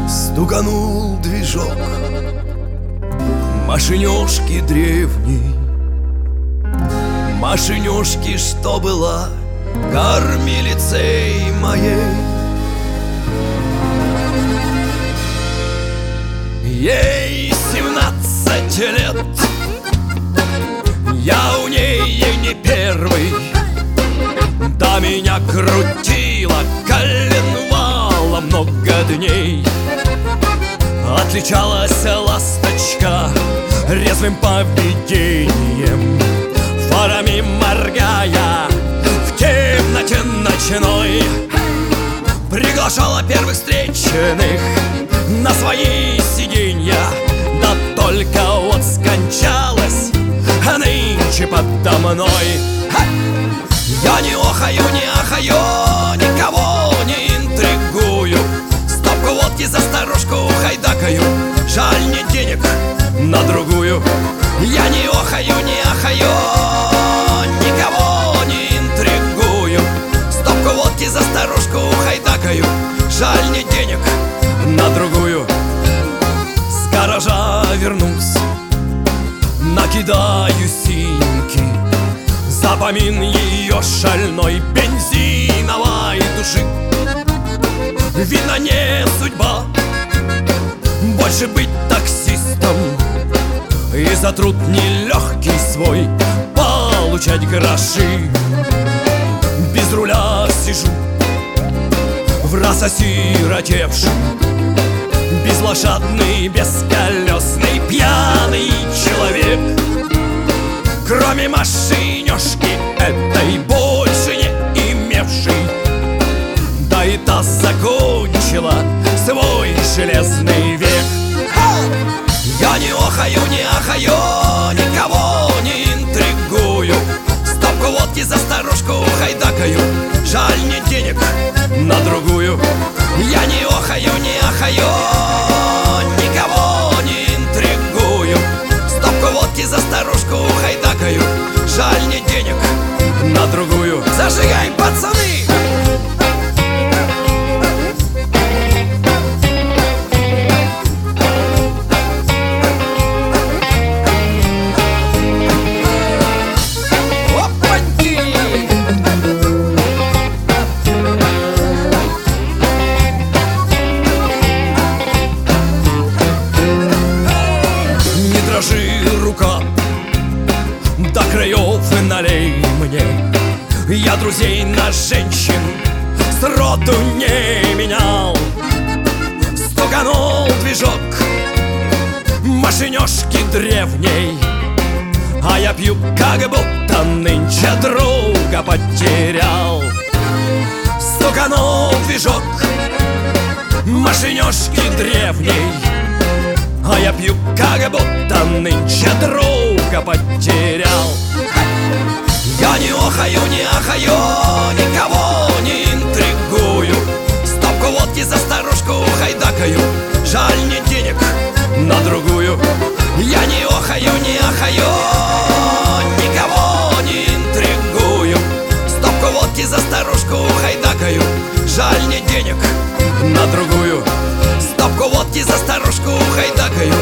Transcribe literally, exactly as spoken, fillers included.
Стуканул движок машинёшки древней, машинёшки, что была кормилицей моей. Ей семнадцать лет, я у ней не первый. Да меня крутило коленвала много дней. Отличалась ласточка резвым поведением, фарами моргая в темноте ночной. Приглашала первых встречных на свои сиденья, да только вот скончалась нынче подо мной. Я не охаю, не ахаю, никого не интригую. Стопку водки за старушку хайдакаю, жаль, не денег на другую. Я не охаю, не ахаю, никого не интригую. Стопку водки за старушку хайдакаю, жаль, не денег на другую. С гаража вернусь, накидаю синьки за помин ее шальной бензиновой души. Видно, не судьба больше быть таксистом и за труд нелегкий свой получать гроши. Без руля сижу, враз осиротевший, безлошадный, бесколесный, пьяный человек. Кроме машинёшки этой больше не имевший, да и та закончила свой железный век. Я не охаю, не ахаю, никого не интригую. Стопку водки за старушку хайдакаю, жаль, не денег на другую. Я не охаю, не ахаю, никого не интригую. Стопку водки за старушку хайдакаю, жаль, не денег на другую. Зажигай, пацаны! Рука до краев налей мне. Я друзей на женщин сроду не менял. Стуканул движок машинёшки древней, а я пью, как будто нынче друга потерял. Стуканул движок машинёшки древней, а я пью, как будто нынче друга потерял. Я не охаю, не ахаю, никого не интригую. Стопку водки за старушку хайдакаю, жаль, не денег на другую. Я не охаю, не ахаю, никого не интригую. Стопку водки за старушку хайдакаю, жаль, не денег на другую. Стопку водки за старушку хайдакаю,